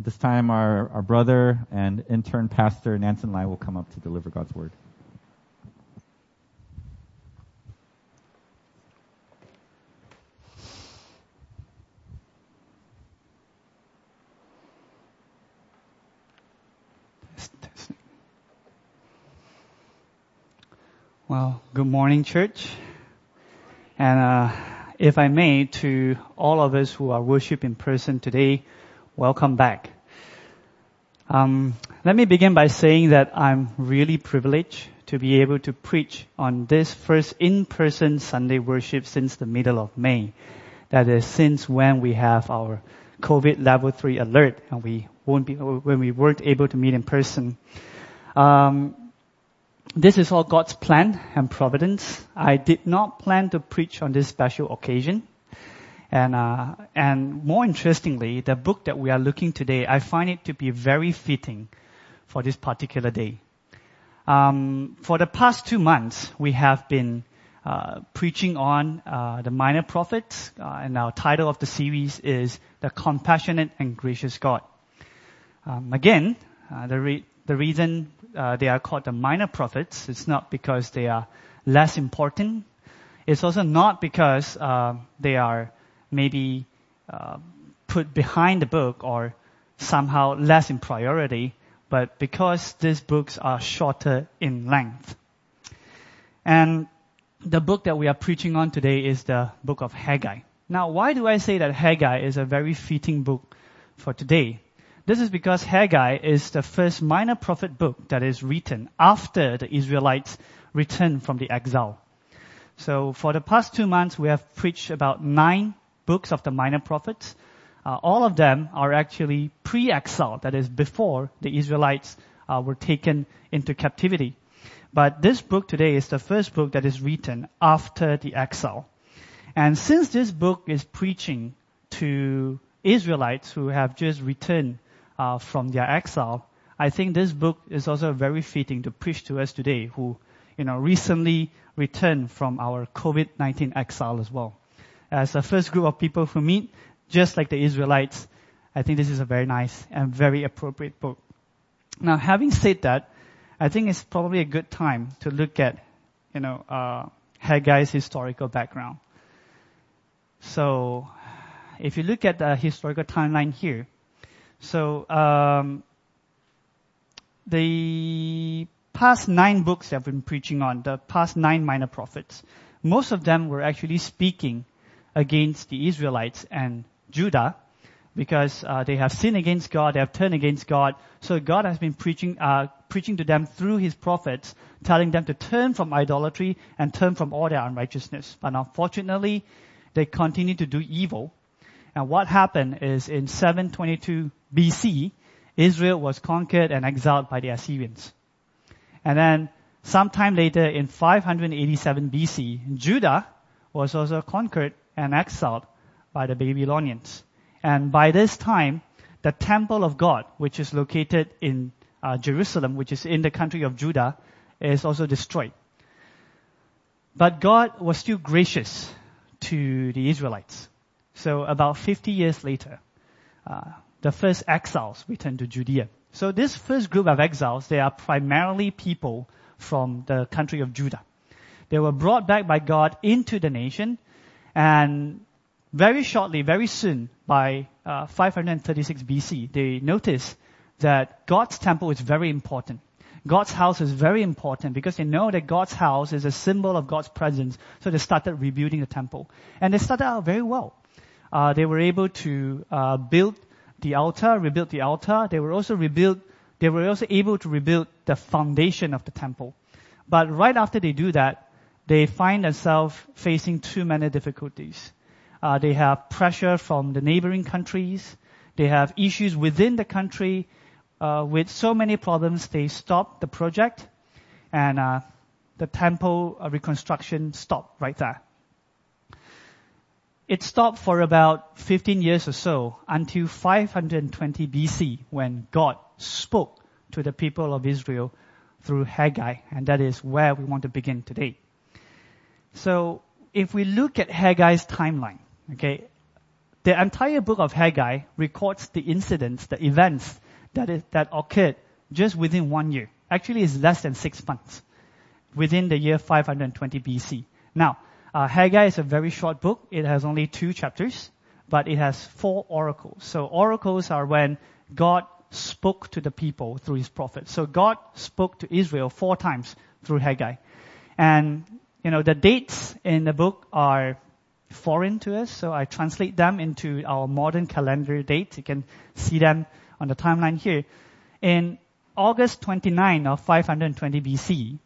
this time, our brother and intern pastor, Nansen Lai, will come up to deliver God's word. Well, good morning, church. And if I may, to all of us who are worship in person today, welcome back. Let me begin by saying that I'm really privileged to be able to preach on this first in-person Sunday worship since the middle of May. That is, since when we have our COVID level 3 alert and when we weren't able to meet in person. This is all God's plan and providence. I did not plan to preach on this special occasion. And more interestingly, the book that we are looking today, I find it to be very fitting for this particular day. For the past 2 months, we have been preaching on the minor prophets, and our title of the series is The Compassionate and Gracious God. The reason they are called the minor prophets, it's not because they are less important. It's also not because they are maybe put behind the book or somehow less in priority, but because these books are shorter in length. And the book that we are preaching on today is the book of Haggai. Now, why do I say that Haggai is a very fitting book for today? This is because Haggai is the first minor prophet book that is written after the Israelites returned from the exile. So for the past 2 months, we have preached about 9 books of the minor prophets. All of them are actually pre-exile, that is before the Israelites were taken into captivity. But this book today is the first book that is written after the exile. And since this book is preaching to Israelites who have just returned from their exile, I think this book is also very fitting to preach to us today who, recently returned from our COVID-19 exile as well. As the first group of people who meet, just like the Israelites, I think this is a very nice and very appropriate book. Now, having said that, I think it's probably a good time to look at, Haggai's historical background. So, if you look at the historical timeline here, the past 9 books that I've been preaching on, the past 9 minor prophets, most of them were actually speaking against the Israelites and Judah because they have sinned against God, they have turned against God. So God has been preaching to them through His prophets, telling them to turn from idolatry and turn from all their unrighteousness. But unfortunately, they continue to do evil. And what happened is in 722 BC, Israel was conquered and exiled by the Assyrians. And then sometime later in 587 BC, Judah was also conquered and exiled by the Babylonians. And by this time, the temple of God, which is located in Jerusalem, which is in the country of Judah, is also destroyed. But God was still gracious to the Israelites. So about 50 years later, the first exiles returned to Judea. So this first group of exiles, they are primarily people from the country of Judah. They were brought back by God into the nation, and very shortly, very soon, by 536 BC, they noticed that God's temple is very important. God's house is very important because they know that God's house is a symbol of God's presence. So they started rebuilding the temple. And they started out very well. They were able to rebuild the altar. They were also able to rebuild the foundation of the temple. But right after they do that, they find themselves facing too many difficulties. They have pressure from the neighboring countries. They have issues within the country. With so many problems, they stopped the project, and the temple reconstruction stopped right there. It stopped for about 15 years or so until 520 BC when God spoke to the people of Israel through Haggai, and that is where we want to begin today. So if we look at Haggai's timeline, okay, the entire book of Haggai records the incidents, the events that occurred just within 1 year. Actually, it's less than 6 months, within the year 520 BC. Now, Haggai is a very short book. It has only 2 chapters, but it has 4 oracles. So oracles are when God spoke to the people through his prophets. So God spoke to Israel 4 times through Haggai. And, the dates in the book are foreign to us, so I translate them into our modern calendar dates. You can see them on the timeline here. In August 29 of 520 BC,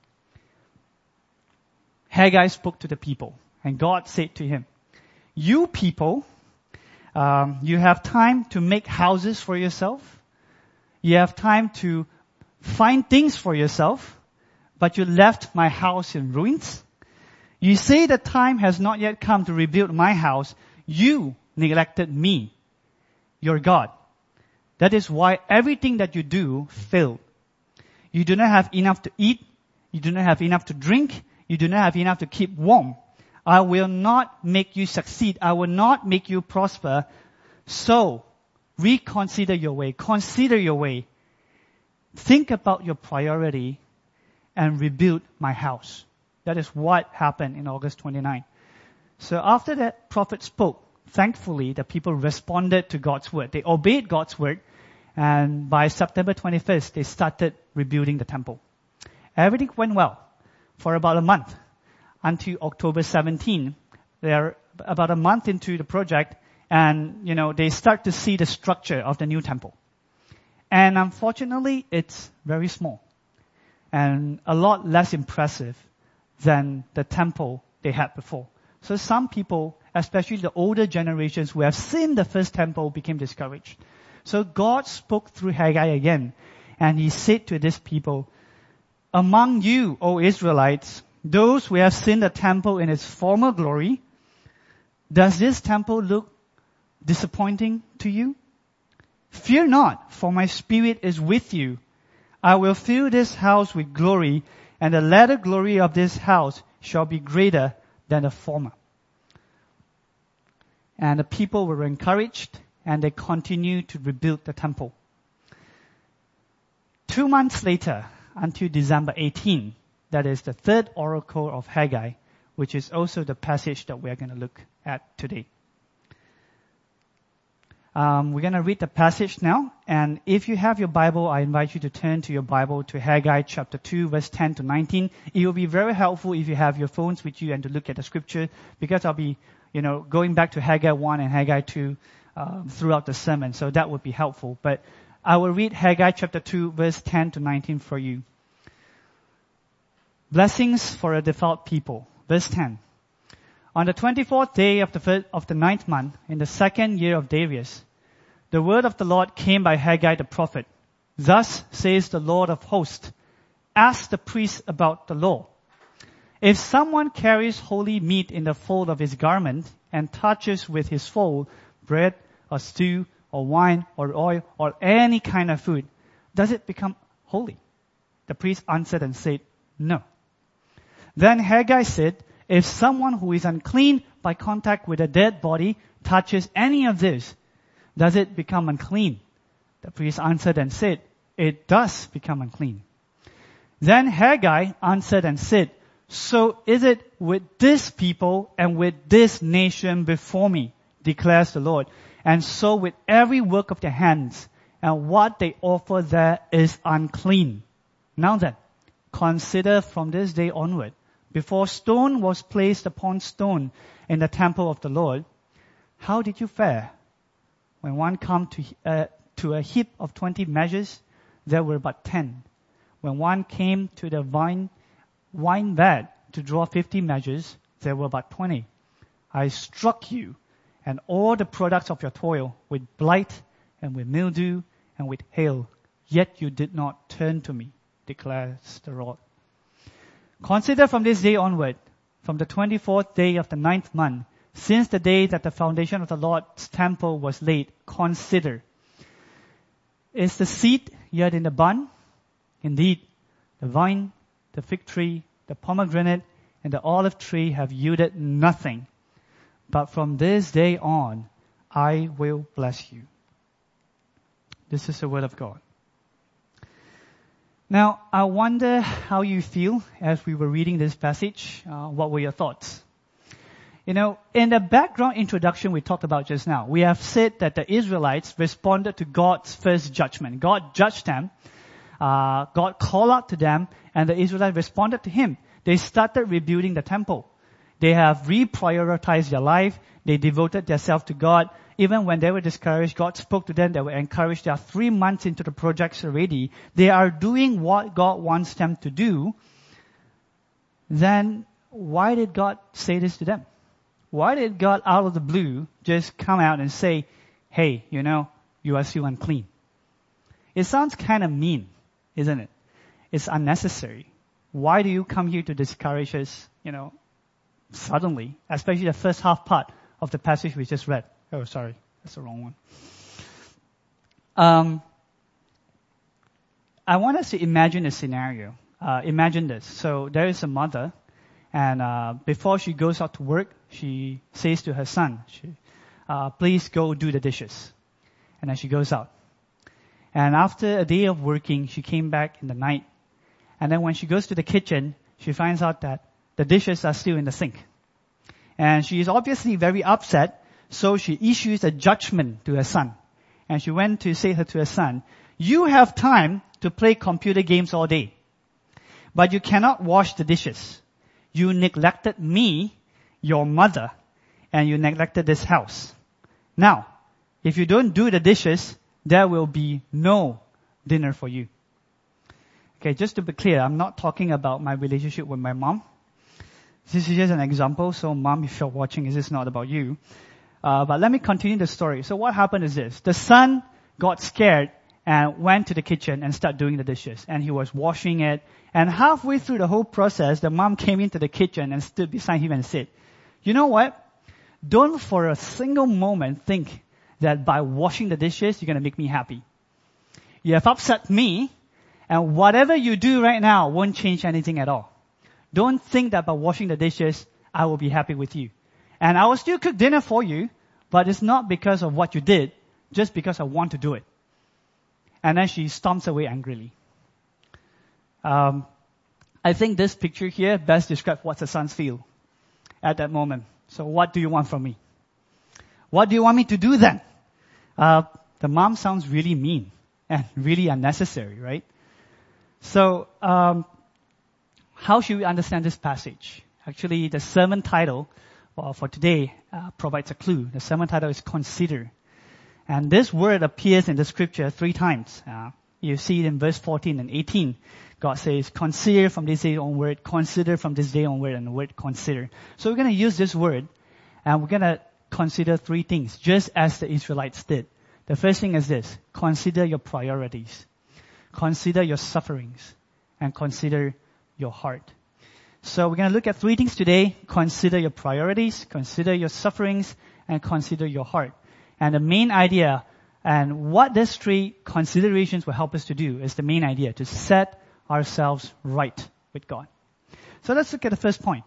Haggai spoke to the people, and God said to him, "You people, you have time to make houses for yourself. You have time to find things for yourself, but you left my house in ruins. You say the time has not yet come to rebuild my house. You neglected me, your God. That is why everything that you do failed. You do not have enough to eat. You do not have enough to drink. You do not have enough to keep warm. I will not make you succeed. I will not make you prosper. So, reconsider your way. Consider your way. Think about your priority and rebuild my house." That is what happened in August 29. So after that prophet spoke, thankfully the people responded to God's word. They obeyed God's word, and by September 21st, they started rebuilding the temple. Everything went well for about a month until October 17. They're about a month into the project, and they start to see the structure of the new temple. And unfortunately, it's very small and a lot less impressive than the temple they had before. So some people, especially the older generations who have seen the first temple, became discouraged. So God spoke through Haggai again, and he said to these people, "Among you, O Israelites, those who have seen the temple in its former glory, does this temple look disappointing to you? Fear not, for my spirit is with you. I will fill this house with glory, and the latter glory of this house shall be greater than the former." And the people were encouraged, and they continued to rebuild the temple. 2 months later, until December 18, that is the 3rd oracle of Haggai, which is also the passage that we are going to look at today. We're going to read the passage now, and if you have your Bible, I invite you to turn to your Bible to Haggai chapter 2, verse 10 to 19. It will be very helpful if you have your phones with you and to look at the scripture, because I'll be, going back to Haggai 1 and Haggai 2 throughout the sermon, so that would be helpful. But I will read Haggai chapter 2, verse 10 to 19 for you. Blessings for a devout people. Verse 10. On the 24th day of the 9th month, in the 2nd year of Darius, the word of the Lord came by Haggai the prophet. Thus says the Lord of hosts, ask the priests about the law. If someone carries holy meat in the fold of his garment and touches with his fold bread or stew or wine or oil or any kind of food, does it become holy? The priest answered and said, no. Then Haggai said, if someone who is unclean by contact with a dead body touches any of this, does it become unclean? The priest answered and said, it does become unclean. Then Haggai answered and said, so is it with this people and with this nation before me, declares the Lord. And so with every work of their hands, and what they offer there is unclean. Now then, consider from this day onward, before stone was placed upon stone in the temple of the Lord, how did you fare? When one came to a heap of 20 measures, there were but 10. When one came to the wine vat to draw 50 measures, there were but 20. I struck you and all the products of your toil with blight and with mildew and with hail, yet you did not turn to me, declares the Lord. Consider from this day onward, from the 24th day of the 9th month, since the day that the foundation of the Lord's temple was laid, consider. Is the seed yet in the bud? Indeed, the vine, the fig tree, the pomegranate, and the olive tree have yielded nothing. But from this day on, I will bless you. This is the word of God. Now, I wonder how you feel as we were reading this passage. What were your thoughts? You know, in the background introduction we talked about just now, we have said that the Israelites responded to God's first judgment. God judged them. God called out to them, and the Israelites responded to Him. They started rebuilding the temple. They have reprioritized their life. They devoted themselves to God. Even when they were discouraged, God spoke to them. They were encouraged. They are 3 months into the projects already. They are doing what God wants them to do. Then why did God say this to them? Why did God out of the blue just come out and say, hey, you know, you are still unclean? It sounds kind of mean, isn't it? It's unnecessary. Why do you come here to discourage us, you know, suddenly, especially the first half part of the passage we just read? Oh, sorry, that's the wrong one. I want us to imagine a scenario. Imagine this. So there is a mother, and before she goes out to work, she says to her son, please go do the dishes. And then she goes out. And after a day of working, she came back in the night. And then when she goes to the kitchen, she finds out that the dishes are still in the sink. And she is obviously very upset, so she issues a judgment to her son. And she went to say to her son, you have time to play computer games all day, but you cannot wash the dishes. You neglected me, your mother, and you neglected this house. Now, if you don't do the dishes, there will be no dinner for you. Okay, just to be clear, I'm not talking about my relationship with my mom. This is just an example, so mom, if you're watching, this is not about you. But let me continue the story. So what happened is this. The son got scared and went to the kitchen and started doing the dishes. And he was washing it. And halfway through the whole process, the mom came into the kitchen and stood beside him and said, you know what? Don't for a single moment think that by washing the dishes, you're going to make me happy. You have upset me, and whatever you do right now won't change anything at all. Don't think that by washing the dishes, I will be happy with you. And I will still cook dinner for you, but it's not because of what you did, just because I want to do it. And then she storms away angrily. I think this picture here best describes what the sons feel at that moment. So what do you want from me? What do you want me to do then? The mom sounds really mean and really unnecessary, right? So, how should we understand this passage? Actually, the sermon title for today provides a clue. The sermon title is Consider. And this word appears in the scripture 3 times. You see it in verse 14 and 18. God says, consider from this day onward, consider from this day onward, and the word consider. So we're going to use this word, and we're going to consider 3 things, just as the Israelites did. The first thing is this: consider your priorities. Consider your sufferings, and consider your heart. So we're going to look at 3 things today. Consider your priorities, consider your sufferings, and consider your heart. And the main idea, and what these 3 considerations will help us to do, is the main idea, to set ourselves right with God. So let's look at the first point.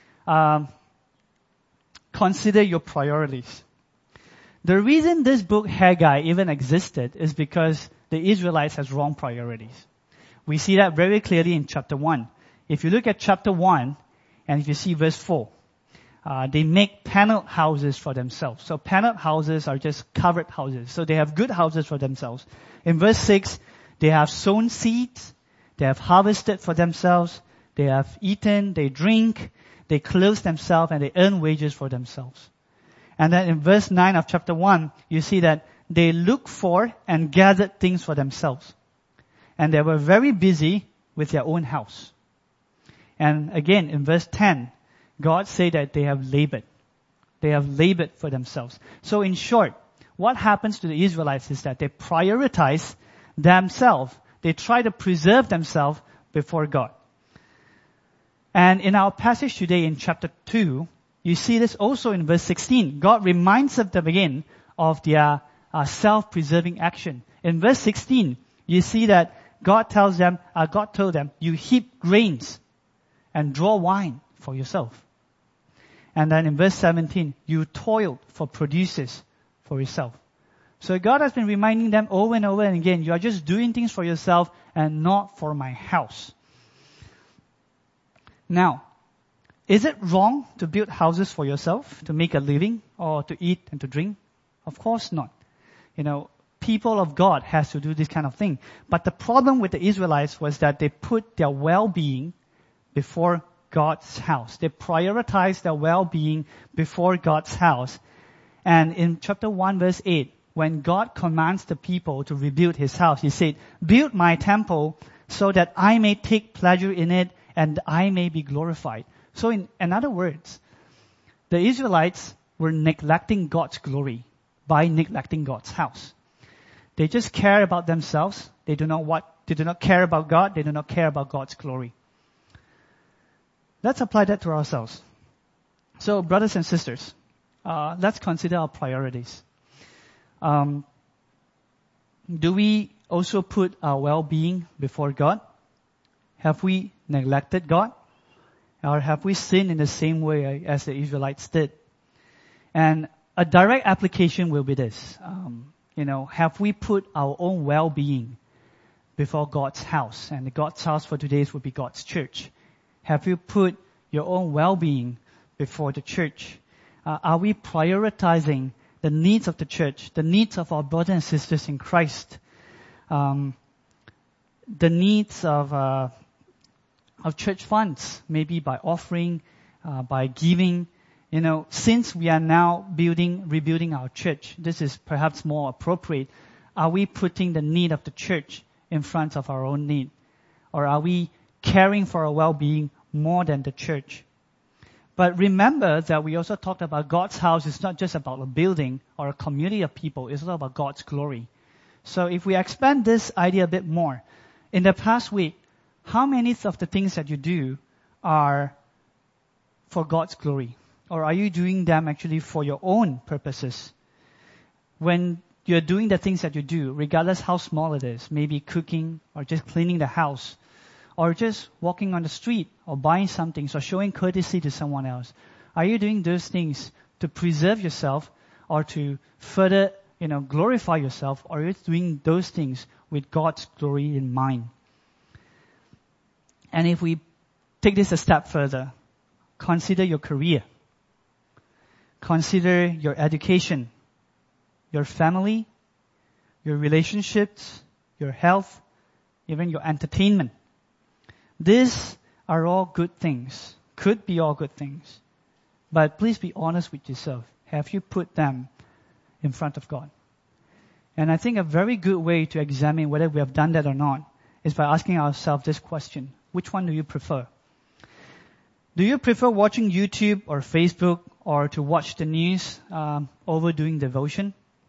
Consider your priorities. The reason this book, Haggai, even existed is because the Israelites has wrong priorities. We see that very clearly in chapter 1. If you look at chapter 1, and if you see verse 4, they make paneled houses for themselves. So paneled houses are just covered houses. So they have good houses for themselves. In verse 6, they have sown seeds, they have harvested for themselves, they have eaten, they drink, they clothe themselves, and they earn wages for themselves. And then in verse 9 of chapter 1, you see that they look for and gathered things for themselves. And they were very busy with their own house. And again, in verse 10, God said that they have labored. They have labored for themselves. So in short, what happens to the Israelites is that they prioritize themselves. They try to preserve themselves before God. And in our passage today in chapter 2, you see this also in verse 16. God reminds them again of their self-preserving action. In verse 16, you see that God told them, you heap grains and draw wine for yourself. And then in verse 17, you toiled for produces for yourself. So God has been reminding them over and over and again, you are just doing things for yourself and not for my house. Now, is it wrong to build houses for yourself, to make a living, or to eat and to drink? Of course not. People of God has to do this kind of thing. But the problem with the Israelites was that they put their well-being before God's house. They prioritized their well-being before God's house. And in chapter 1 verse 8, when God commands the people to rebuild His house, He said, build my temple so that I may take pleasure in it and I may be glorified. So in other words, the Israelites were neglecting God's glory by neglecting God's house. They just care about themselves. They do not care about God. They do not care about God's glory. Let's apply that to ourselves. So, brothers and sisters, let's consider our priorities. Do we also put our well-being before God? Have we neglected God? Or have we sinned in the same way as the Israelites did? And a direct application will be this. Have we put our own well-being before God's house? And God's house for today would be God's church. Have you put your own well-being before the church? Are we prioritizing the needs of the church, the needs of our brothers and sisters in Christ, the needs of church funds, maybe by offering, by giving? Since we are now rebuilding our church, this is perhaps more appropriate. Are we putting the need of the church in front of our own need? Or are we caring for our well-being more than the church? But remember that we also talked about God's house is not just about a building or a community of people. It's also about God's glory. So if we expand this idea a bit more, in the past week, how many of the things that you do are for God's glory? Or are you doing them actually for your own purposes? When you're doing the things that you do, regardless how small it is, maybe cooking or just cleaning the house, or just walking on the street or buying something or showing courtesy to someone else, are you doing those things to preserve yourself or to further, glorify yourself, or are you doing those things with God's glory in mind? And if we take this a step further, consider your career. Consider your education, your family, your relationships, your health, even your entertainment. These are all good things, could be all good things. But please be honest with yourself. Have you put them in front of God? And I think a very good way to examine whether we have done that or not is by asking ourselves this question. Which one do you prefer? Do you prefer watching YouTube or Facebook or to watch the news over doing devotion?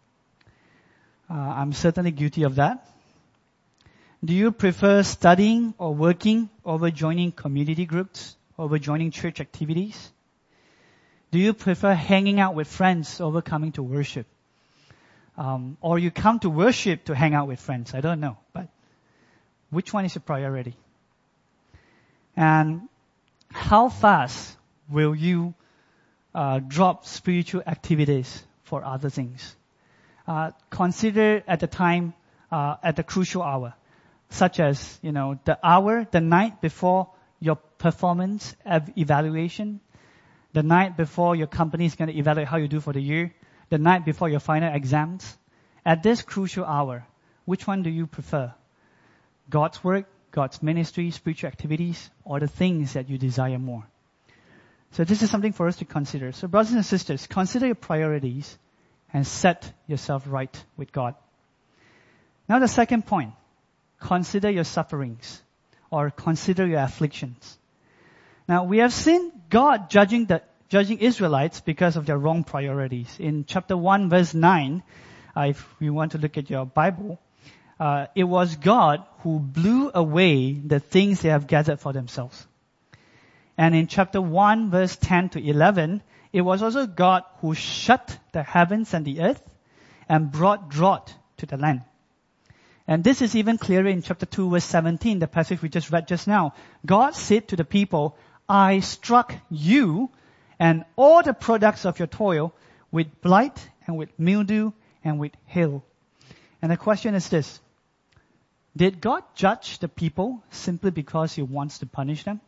I'm certainly guilty of that. Do you prefer studying or working over joining community groups, over joining church activities? Do you prefer hanging out with friends over coming to worship? Or you come to worship to hang out with friends? I don't know. But which one is your priority? And how fast will you drop spiritual activities for other things? Consider at the time, at the crucial hour, such as, the night before your performance evaluation, the night before your company is going to evaluate how you do for the year, the night before your final exams. At this crucial hour, which one do you prefer? God's work, God's ministry, spiritual activities, or the things that you desire more? So this is something for us to consider. So brothers and sisters, consider your priorities and set yourself right with God. Now the second point, consider your sufferings or consider your afflictions. Now we have seen God judging Israelites because of their wrong priorities. In chapter 1 verse 9, if you want to look at your Bible, it was God who blew away the things they have gathered for themselves. And in chapter 1 verse 10 to 11, it was also God who shut the heavens and the earth and brought drought to the land. And this is even clearer in chapter 2 verse 17, the passage we just read just now. God said to the people, I struck you and all the products of your toil with blight and with mildew and with hail. And the question is this: did God judge the people simply because He wants to punish them?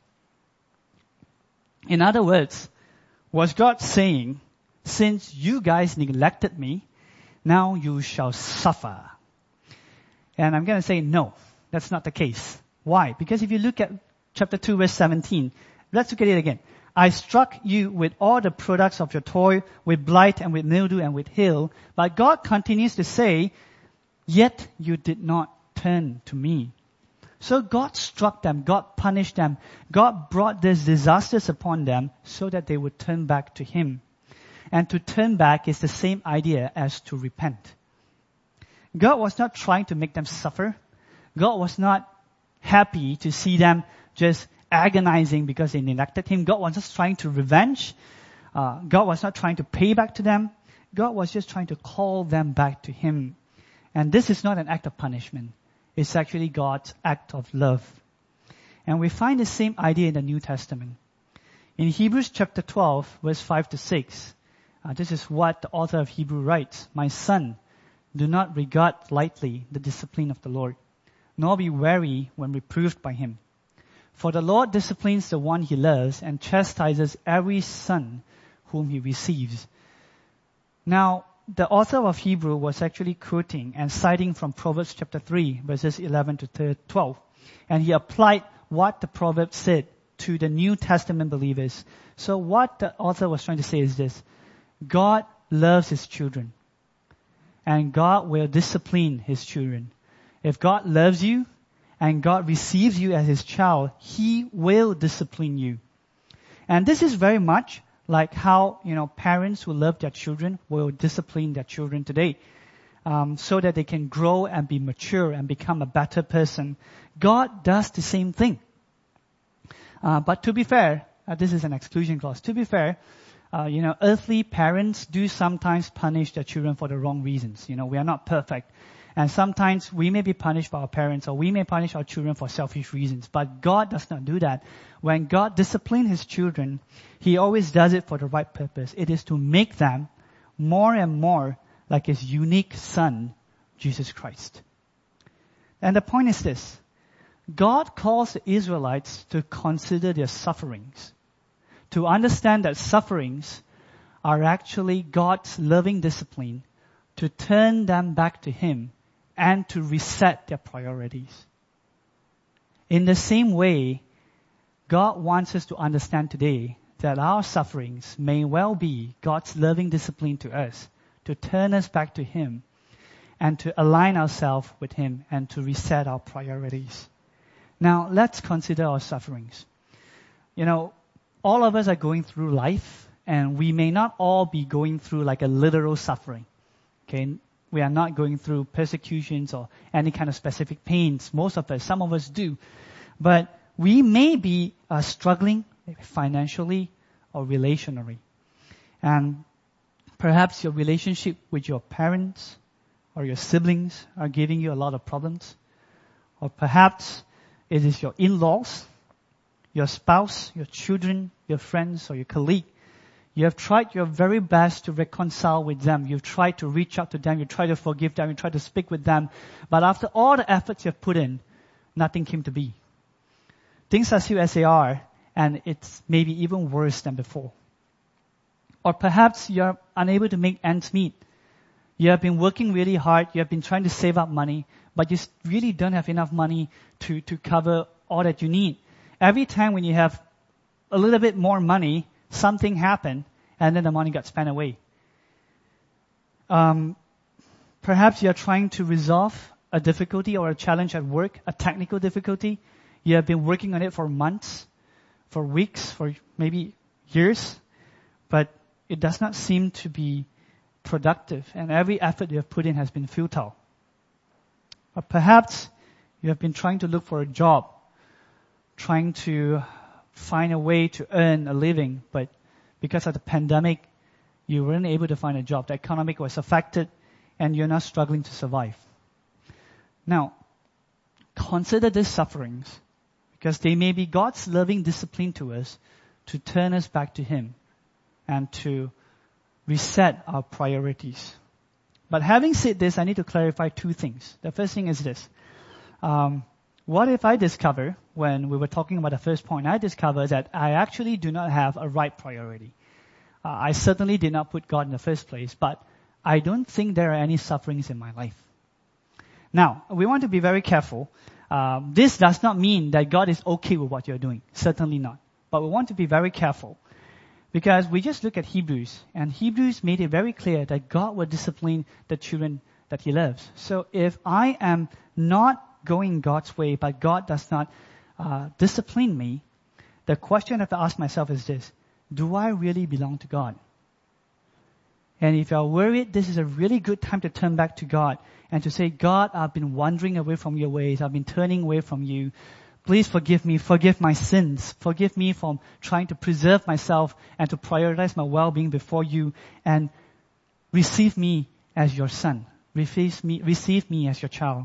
In other words, was God saying, since you guys neglected me, now you shall suffer? And I'm going to say no, that's not the case. Why? Because if you look at chapter 2 verse 17, let's look at it again. I struck you with all the products of your toil, with blight and with mildew and with hail. But God continues to say, yet you did not turn to me. So God struck them, God punished them, God brought these disasters upon them so that they would turn back to Him. And to turn back is the same idea as to repent. God was not trying to make them suffer. God was not happy to see them just agonizing because they neglected Him. God was just trying to revenge. God was not trying to pay back to them. God was just trying to call them back to Him. And this is not an act of punishment. It's actually God's act of love. And we find the same idea in the New Testament. In Hebrews chapter 12, verse 5 to 6, this is what the author of Hebrew writes. My son, do not regard lightly the discipline of the Lord, nor be weary when reproved by Him. For the Lord disciplines the one He loves and chastises every son whom He receives. Now, the author of Hebrew was actually quoting and citing from Proverbs chapter 3, verses 11 to 12. And he applied what the proverb said to the New Testament believers. So what the author was trying to say is this: God loves His children, and God will discipline His children. If God loves you and God receives you as His child, He will discipline you. And this is very much like how, parents who love their children will discipline their children today, so that they can grow and be mature and become a better person. God does the same thing. But to be fair, this is an exclusion clause. To be fair, earthly parents do sometimes punish their children for the wrong reasons. We are not perfect. And sometimes we may be punished by our parents, or we may punish our children for selfish reasons. But God does not do that. When God disciplines His children, He always does it for the right purpose. It is to make them more and more like His unique Son, Jesus Christ. And the point is this: God calls the Israelites to consider their sufferings, to understand that sufferings are actually God's loving discipline to turn them back to Him and to reset their priorities. In the same way, God wants us to understand today that our sufferings may well be God's loving discipline to us, to turn us back to Him and to align ourselves with Him and to reset our priorities. Now, let's consider our sufferings. All of us are going through life, and we may not all be going through like a literal suffering. Okay? We are not going through persecutions or any kind of specific pains. Most of us, some of us do. But we may be struggling financially or relationally. And perhaps your relationship with your parents or your siblings are giving you a lot of problems. Or perhaps it is your in-laws, your spouse, your children, your friends, or your colleague. You have tried your very best to reconcile with them. You've tried to reach out to them. You tried to forgive them. You tried to speak with them. But after all the efforts you've put in, nothing came to be. Things are still as they are, and it's maybe even worse than before. Or perhaps you're unable to make ends meet. You have been working really hard. You have been trying to save up money, but you really don't have enough money to cover all that you need. Every time when you have a little bit more money, something happened, and then the money got spent away. Perhaps you're trying to resolve a difficulty or a challenge at work, a technical difficulty. You have been working on it for months, for weeks, for maybe years, but it does not seem to be productive, and every effort you have put in has been futile. Or perhaps you have been trying to look for a job, trying to find a way to earn a living, but because of the pandemic, you weren't able to find a job. The economy was affected, and you're now struggling to survive. Now, consider these sufferings, because they may be God's loving discipline to us to turn us back to Him and to reset our priorities. But having said this, I need to clarify two things. The first thing is this. What if I discover, when we were talking about the first point, I discover that I actually do not have a right priority. I certainly did not put God in the first place, but I don't think there are any sufferings in my life. Now, we want to be very careful. This does not mean that God is okay with what you're doing. Certainly not. But we want to be very careful. Because we just look at Hebrews, and Hebrews made it very clear that God will discipline the children that He loves. So if I am not going God's way, but God does not discipline me, the question I have to ask myself is this: do I really belong to God? And if you're worried, this is a really good time to turn back to God and to say, God, I've been wandering away from your ways. I've been turning away from you. Please forgive me. Forgive my sins. Forgive me from trying to preserve myself and to prioritize my well-being before you, and receive me as your son. Receive me as your child.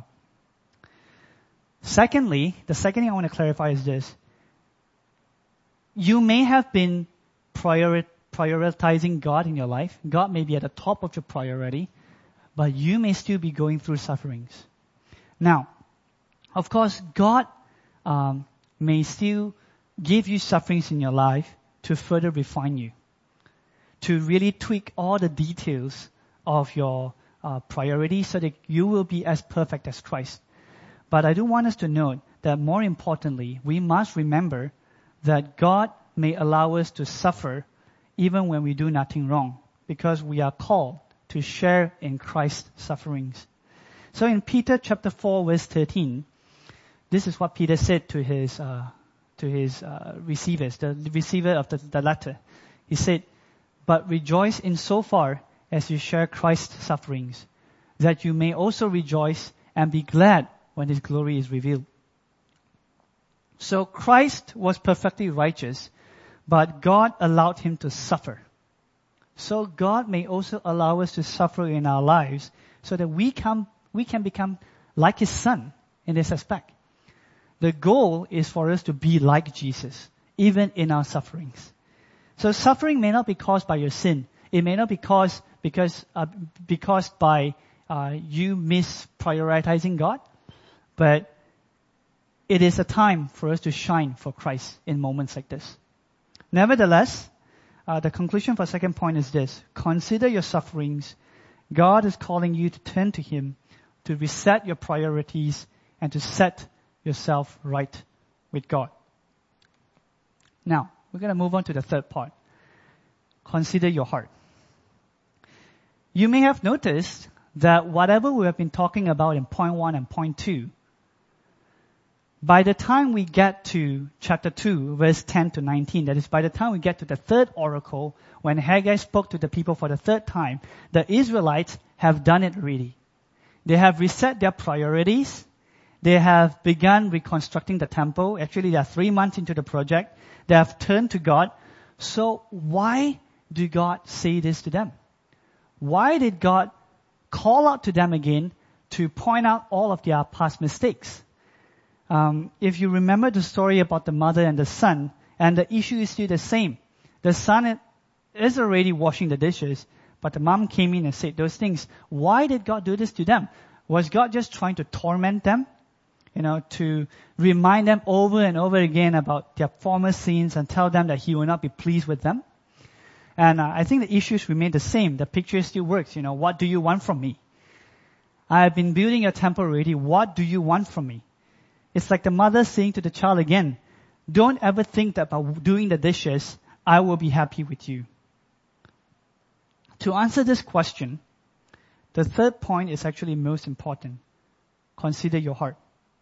Secondly, the second thing I want to clarify is this. You may have been prioritizing God in your life. God may be at the top of your priority, but you may still be going through sufferings. Now, of course, God may still give you sufferings in your life to further refine you, to really tweak all the details of your priorities so that you will be as perfect as Christ. But I do want us to note that more importantly, we must remember that God may allow us to suffer even when we do nothing wrong, because we are called to share in Christ's sufferings. So in Peter chapter 4 verse 13, this is what Peter said to his receivers, the receiver of the letter. He said, "But rejoice in so far as you share Christ's sufferings, that you may also rejoice and be glad when His glory is revealed." So Christ was perfectly righteous, but God allowed Him to suffer. So God may also allow us to suffer in our lives so that we can become like His Son in this aspect. The goal is for us to be like Jesus, even in our sufferings. So suffering may not be caused by your sin. It may not be caused because by you misprioritizing God, but it is a time for us to shine for Christ in moments like this. Nevertheless, the conclusion for the second point is this: consider your sufferings. God is calling you to turn to Him, to reset your priorities, and to set yourself right with God. Now, we're going to move on to the third part. Consider your heart. You may have noticed that whatever we have been talking about in point 1 and point 2, by the time we get to chapter 2, verse 10 to 19, that is, by the time we get to the third oracle, when Haggai spoke to the people for the third time, the Israelites have done it already. They have reset their priorities. They have begun reconstructing the temple. Actually, they are 3 months into the project. They have turned to God. So why did God say this to them? Why did God call out to them again to point out all of their past mistakes? If you remember the story about the mother and the son, and the issue is still the same. The son is already washing the dishes, but the mom came in and said those things. Why did God do this to them? Was God just trying to torment them? To remind them over and over again about their former sins and tell them that He will not be pleased with them? And I think the issues remain the same. The picture still works. What do you want from me? I have been building a temple already. What do you want from me? It's like the mother saying to the child again, don't ever think that by doing the dishes, I will be happy with you. To answer this question, the third point is actually most important. Consider your heart.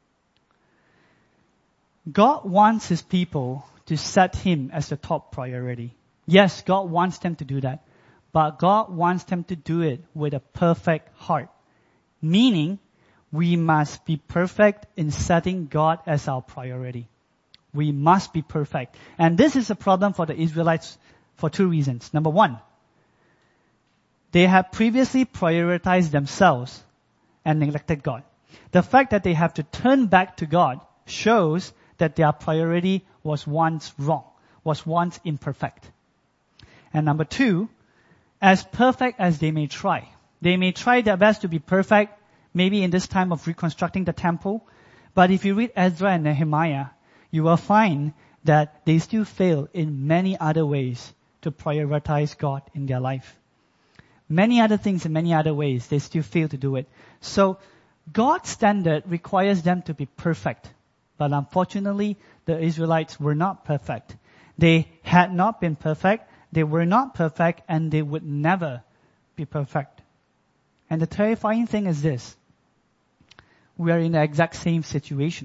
God wants His people to set Him as the top priority. Yes, God wants them to do that. But God wants them to do it with a perfect heart. Meaning, we must be perfect in setting God as our priority. We must be perfect. And this is a problem for the Israelites for 2 reasons. Number 1, they have previously prioritized themselves and neglected God. The fact that they have to turn back to God shows that their priority was once wrong, was once imperfect. And number 2, as perfect as they may try. They may try their best to be perfect, maybe in this time of reconstructing the temple. But if you read Ezra and Nehemiah, you will find that they still fail in many other ways to prioritize God in their life. Many other things in many other ways, they still fail to do it. So God's standard requires them to be perfect. But unfortunately, the Israelites were not perfect. They had not been perfect, they were not perfect, and they would never be perfect. And the terrifying thing is this. We are in the exact same situation.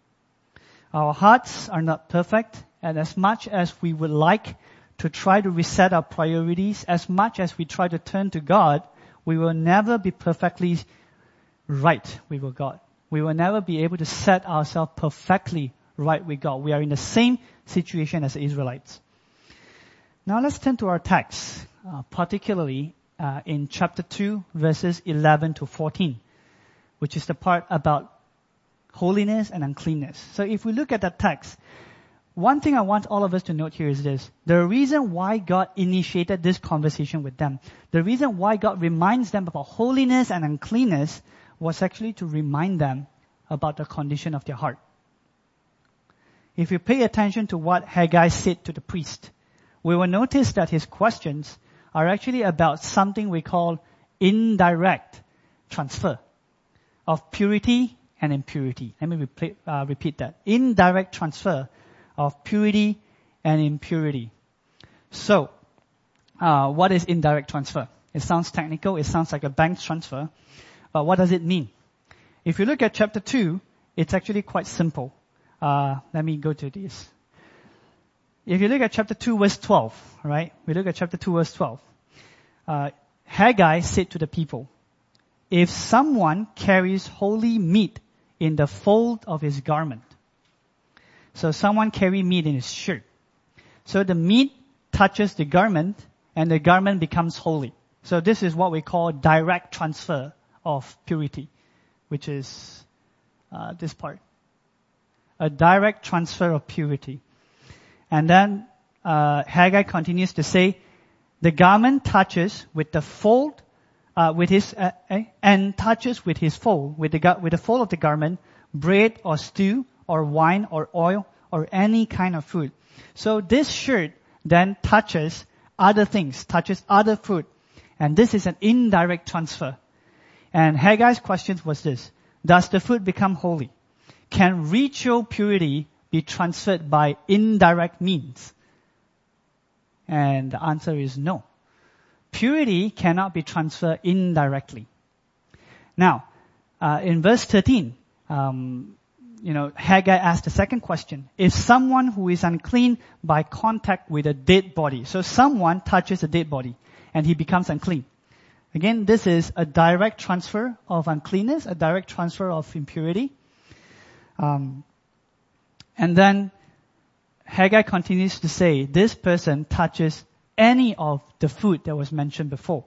Our hearts are not perfect, and as much as we would like to try to reset our priorities, as much as we try to turn to God, we will never be perfectly right with God. We will never be able to set ourselves perfectly right with God. We are in the same situation as the Israelites. Now let's turn to our text, particularly in chapter 2, verses 11 to 14, which is the part about holiness and uncleanness. So if we look at that text, one thing I want all of us to note here is this. The reason why God initiated this conversation with them, the reason why God reminds them about holiness and uncleanness was actually to remind them about the condition of their heart. If you pay attention to what Haggai said to the priest, we will notice that his questions are actually about something we call indirect transfer of purity and impurity. Let me repeat that. Indirect transfer of purity and impurity. So, what is indirect transfer? It sounds technical. It sounds like a bank transfer. But what does it mean? If you look at chapter 2, it's actually quite simple. Let me go to this. If you look at chapter 2, verse 12, right? We look at chapter 2, verse 12. Haggai said to the people, if someone carries holy meat in the fold of his garment. So someone carry meat in his shirt. So the meat touches the garment and the garment becomes holy. So this is what we call direct transfer of purity, which is this part. A direct transfer of purity. And then Haggai continues to say, the garment touches with the fold, and touches with his fold, with the fold of the garment, bread or stew or wine or oil or any kind of food. So this shirt then touches other things, touches other food. And this is an indirect transfer. And Haggai's question was this. Does the food become holy? Can ritual purity be transferred by indirect means? And the answer is no. Purity cannot be transferred indirectly. Now, in verse 13, Haggai asked the second question. If someone who is unclean by contact with a dead body, so someone touches a dead body and he becomes unclean. Again, this is a direct transfer of uncleanness, a direct transfer of impurity. And then Haggai continues to say, this person touches any of the food that was mentioned before.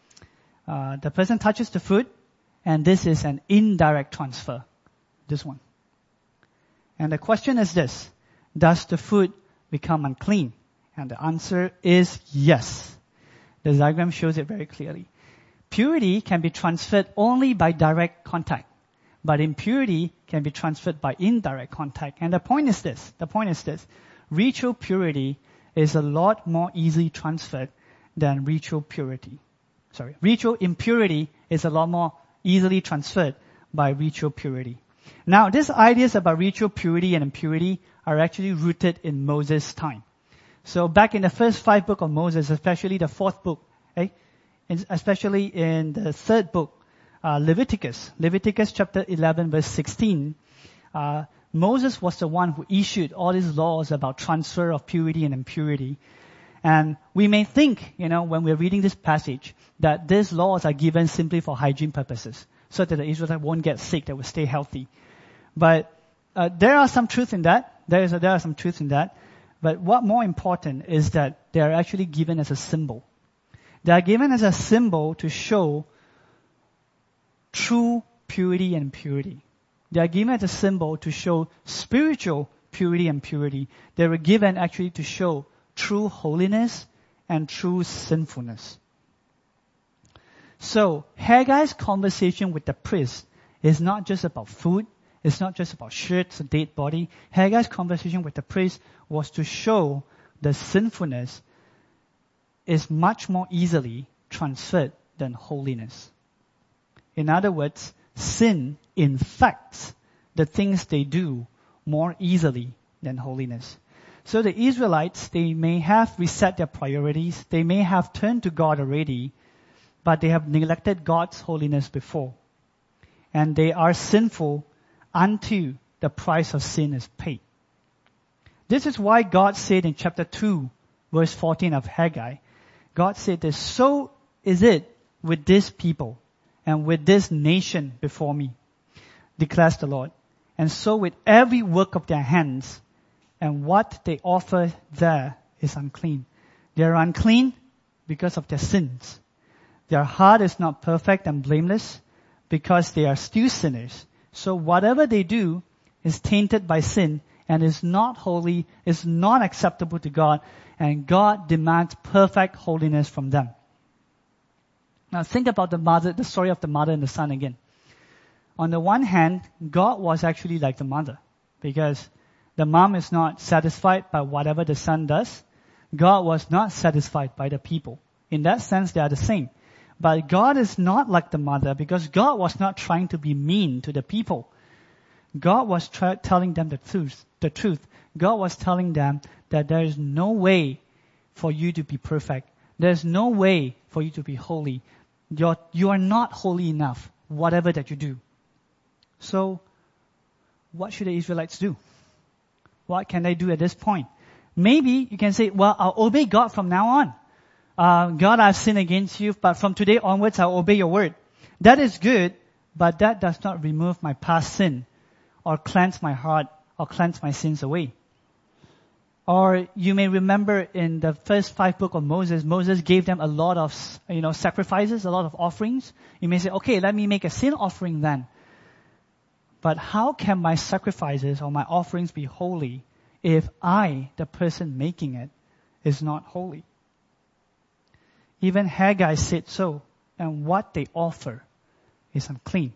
The person touches the food, and this is an indirect transfer. This one. And the question is this. Does the food become unclean? And the answer is yes. The diagram shows it very clearly. Purity can be transferred only by direct contact. But impurity can be transferred by indirect contact. And the point is this. Ritual purity is a lot more easily transferred than ritual purity. Ritual impurity is a lot more easily transferred by ritual purity. Now, these ideas about ritual purity and impurity are actually rooted in Moses' time. So back in the first 5 books of Moses, especially the 4th book, especially in the 3rd book, Leviticus chapter 11 verse 16, Moses was the one who issued all these laws about transfer of purity and impurity. And we may think, when we're reading this passage, that these laws are given simply for hygiene purposes, so that the Israelites won't get sick, they will stay healthy. But there are some truth in that. There are some truth in that. But what more important is that they are actually given as a symbol. They are given as a symbol to show true purity and impurity. They are given as a symbol to show spiritual purity and purity. They were given actually to show true holiness and true sinfulness. So Haggai's conversation with the priest is not just about food. It's not just about shirts, a dead body. Haggai's conversation with the priest was to show the sinfulness is much more easily transferred than holiness. In other words, sin infects the things they do more easily than holiness. So the Israelites, they may have reset their priorities. They may have turned to God already, but they have neglected God's holiness before. And they are sinful until the price of sin is paid. This is why God said in chapter 2, verse 14 of Haggai, God said this, so is it with this people and with this nation before me, declares the Lord. And so with every work of their hands, and what they offer there is unclean. They are unclean because of their sins. Their heart is not perfect and blameless because they are still sinners. So whatever they do is tainted by sin and is not holy, is not acceptable to God, and God demands perfect holiness from them. Now think about the story of the mother and the son again. On the one hand, God was actually like the mother, because the mom is not satisfied by whatever the son does. God was not satisfied by the people. In that sense, they are the same. But God is not like the mother, because God was not trying to be mean to the people. God was telling them the truth. God was telling them that there is no way for you to be perfect. There's no way for you to be holy. You are not holy enough, whatever that you do. So, what should the Israelites do? What can they do at this point? Maybe you can say, well, I'll obey God from now on. God, I've sinned against you, but from today onwards, I'll obey your word. That is good, but that does not remove my past sin, or cleanse my heart, or cleanse my sins away. Or you may remember in the first 5 books of Moses, Moses gave them a lot of, sacrifices, a lot of offerings. You may say, okay, let me make a sin offering then. But how can my sacrifices or my offerings be holy if I, the person making it, is not holy? Even Haggai said so, and what they offer is unclean.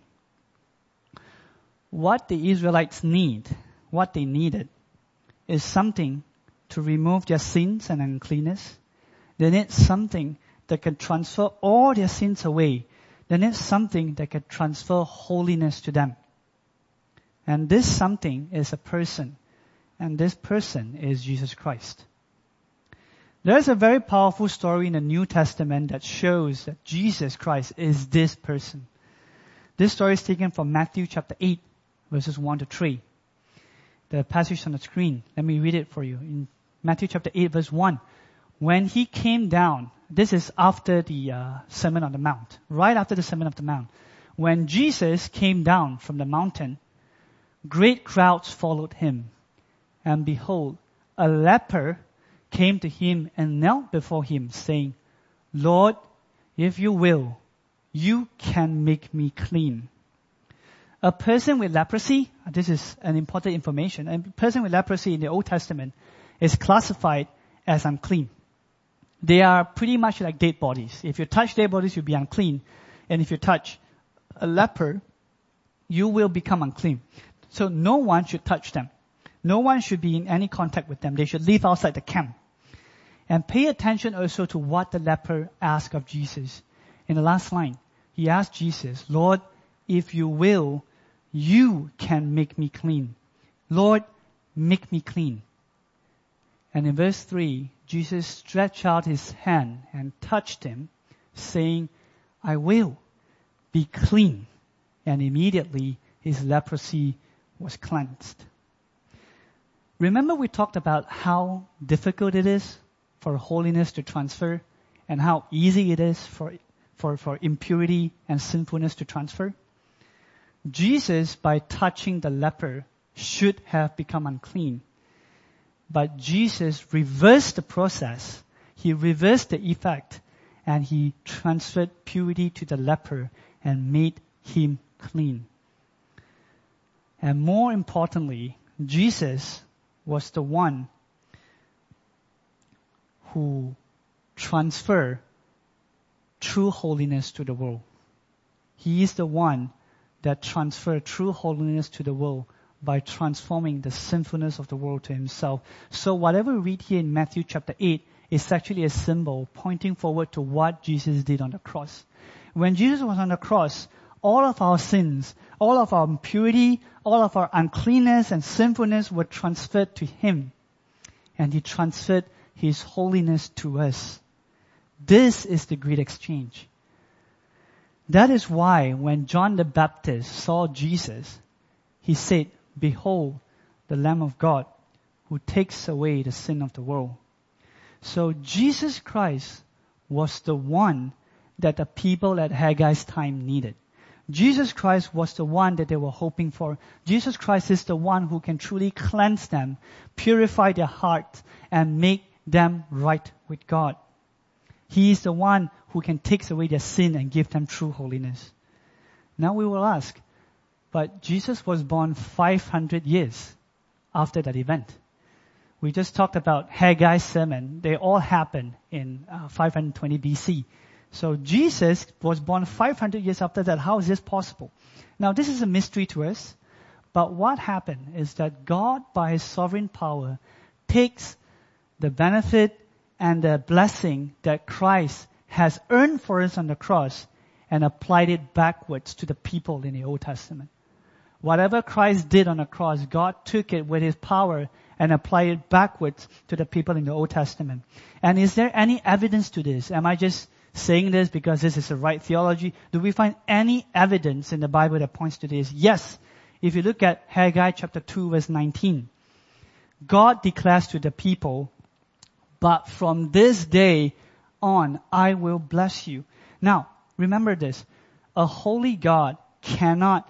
What the Israelites need, what they needed, is something to remove their sins and uncleanness. They need something that can transfer all their sins away. They need something that can transfer holiness to them. And this something is a person, and this person is Jesus Christ. There's a very powerful story in the New Testament that shows that Jesus Christ is this person. This story is taken from Matthew chapter 8, verses 1 to 3. The passage on the screen, let me read it for you. In Matthew chapter 8, verse 1, when he came down, this is after the Sermon on the Mount, right after the Sermon on the Mount. When Jesus came down from the mountain, great crowds followed him. And behold, a leper came to him and knelt before him, saying, Lord, if you will, you can make me clean. A person with leprosy, this is an important information, a person with leprosy in the Old Testament is classified as unclean. They are pretty much like dead bodies. If you touch dead bodies, you'll be unclean. And if you touch a leper, you will become unclean. So no one should touch them. No one should be in any contact with them. They should leave outside the camp. And pay attention also to what the leper asked of Jesus. In the last line, he asked Jesus, Lord, if you will, you can make me clean. Lord, make me clean. And in verse 3, Jesus stretched out his hand and touched him, saying, I will be clean. And immediately his leprosy was cleansed. Remember we talked about how difficult it is for holiness to transfer and how easy it is for impurity and sinfulness to transfer? Jesus, by touching the leper, should have become unclean. But Jesus reversed the process. He reversed the effect, and he transferred purity to the leper and made him clean. And more importantly, Jesus was the one who transferred true holiness to the world. He is the one that transferred true holiness to the world by transforming the sinfulness of the world to himself. So whatever we read here in Matthew chapter 8 is actually a symbol pointing forward to what Jesus did on the cross. When Jesus was on the cross, all of our sins, all of our impurity, all of our uncleanness and sinfulness were transferred to him. And he transferred his holiness to us. This is the great exchange. That is why when John the Baptist saw Jesus, he said, "Behold, the Lamb of God who takes away the sin of the world." So Jesus Christ was the one that the people at Haggai's time needed. Jesus Christ was the one that they were hoping for. Jesus Christ is the one who can truly cleanse them, purify their hearts, and make them right with God. He is the one who can take away their sin and give them true holiness. Now we will ask, but Jesus was born 500 years after that event. We just talked about Haggai's sermon. They all happened in 520 BC. So Jesus was born 500 years after that. How is this possible? Now this is a mystery to us. But what happened is that God, by His sovereign power, takes the benefit and the blessing that Christ has earned for us on the cross and applied it backwards to the people in the Old Testament. Whatever Christ did on the cross, God took it with His power and applied it backwards to the people in the Old Testament. And is there any evidence to this? Am I just saying this because this is the right theology? Do we find any evidence in the Bible that points to this? Yes. If you look at Haggai chapter 2 verse 19, God declares to the people, "But from this day on, I will bless you." Now, remember this. A holy God cannot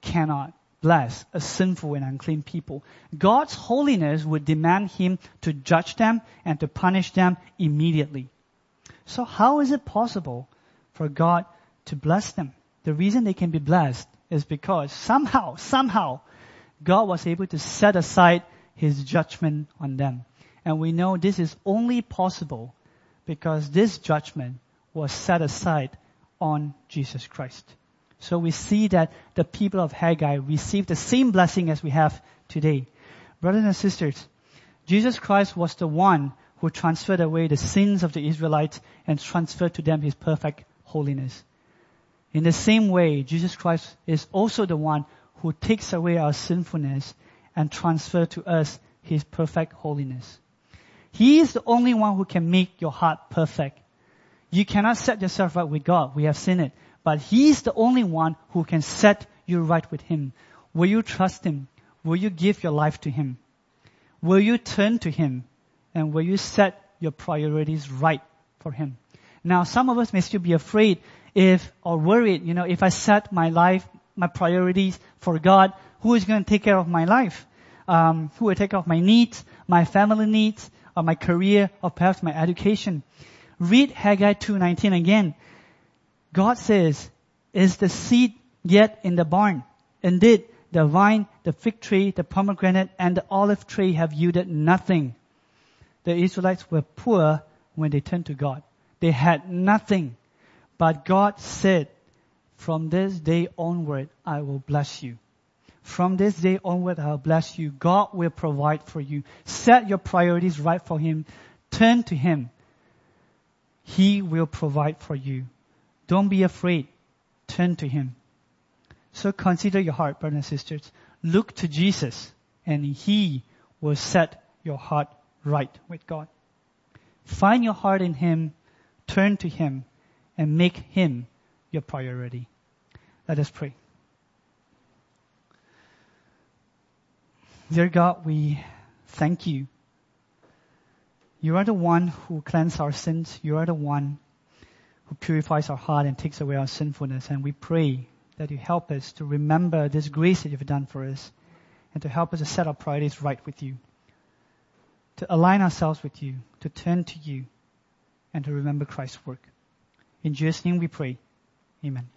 bless a sinful and unclean people. God's holiness would demand Him to judge them and to punish them immediately. So how is it possible for God to bless them? The reason they can be blessed is because somehow, God was able to set aside His judgment on them. And we know this is only possible because this judgment was set aside on Jesus Christ. So we see that the people of Haggai received the same blessing as we have today. Brothers and sisters, Jesus Christ was the one who transferred away the sins of the Israelites and transferred to them His perfect holiness. In the same way, Jesus Christ is also the one who takes away our sinfulness and transfers to us His perfect holiness. He is the only one who can make your heart perfect. You cannot set yourself right with God. We have seen it. But He is the only one who can set you right with Him. Will you trust Him? Will you give your life to Him? Will you turn to Him? And will you set your priorities right for Him? Now, some of us may still be afraid or worried, if I set my life, my priorities for God, who is going to take care of my life? Who will take care of my needs, my family needs, or my career, or perhaps my education? Read Haggai 2:19 again. God says, "Is the seed yet in the barn? Indeed, the vine, the fig tree, the pomegranate, and the olive tree have yielded nothing." The Israelites were poor when they turned to God. They had nothing. But God said, "From this day onward, I will bless you." From this day onward, I will bless you. God will provide for you. Set your priorities right for Him. Turn to Him. He will provide for you. Don't be afraid. Turn to Him. So consider your heart, brothers and sisters. Look to Jesus, and He will set your heart right with God. Find your heart in Him, turn to Him, and make Him your priority. Let us pray. Dear God, we thank You. You are the one who cleanses our sins. You are the one who purifies our heart and takes away our sinfulness. And we pray that You help us to remember this grace that You've done for us and to help us to set our priorities right with You, to align ourselves with You, to turn to You, and to remember Christ's work. In Jesus' name we pray. Amen.